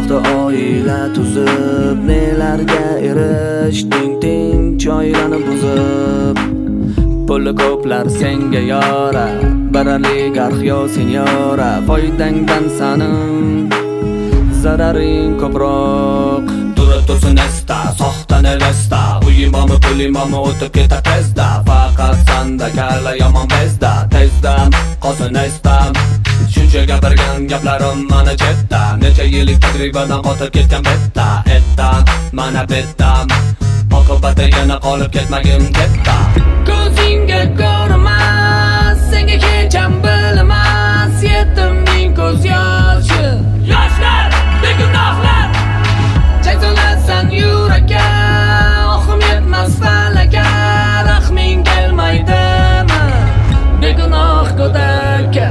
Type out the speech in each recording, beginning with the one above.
soxta oila tuzib, nelarga erishding tinch oilani buzib. Puli ko'plar senga yora, bir oligarxiyo senyora, foydangdan sanin zararing ko'proq. Dura tursin esta, soxta nevesta, uy imomi pul imomi o'tib ketar tezda. Faqat sanda kalla yomon bezda, tezda qolsin estam. Shuncha gapirgan gaplarim mana chetda, necha yillik tajribadan qotib ketgan betta. Etta, mana bettam, oqibati yana qolib ketmagin debda. Ko'zingga ko'rmas, senga kecham bilmas, yetimning ko'z yoshi. Yoshlar, begunohlar, chaytolasan yurakka, ohim yetmas falakka, rahming kelmaydimi begunoh go'dakka.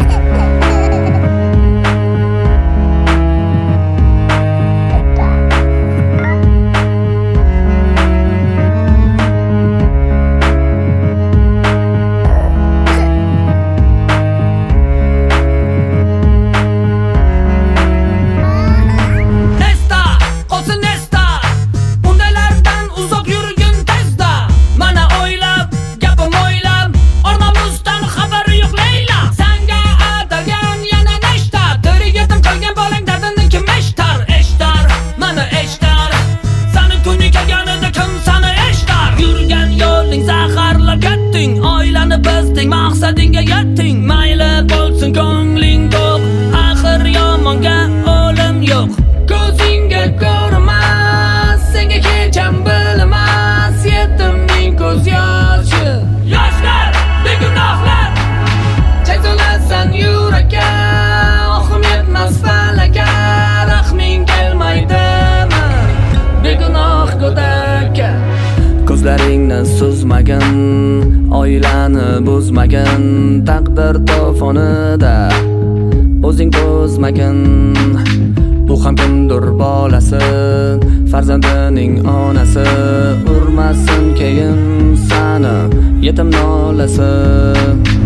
Oilani bizding, maqsadingga yetding, mayli bo'lsin ko'ngling to'q, axir yomonga o'lim yo'q. Ko'zingga ko'rmas, senga kecham bilmas, yetimning ko'z yoshi. Yoshlar, begunohlar, chaytolasan yurakka, ohim yetmas falakka, rahming kelmaydimi begunoh go'dakka. Ko'zlaringni suzmagin, oilani buzmagin, taqdir to'fonida o'zing to'zmagin. Bu ham kimdir bolasi, farzandining onasi, urmasin keyin sani yetim nolasi.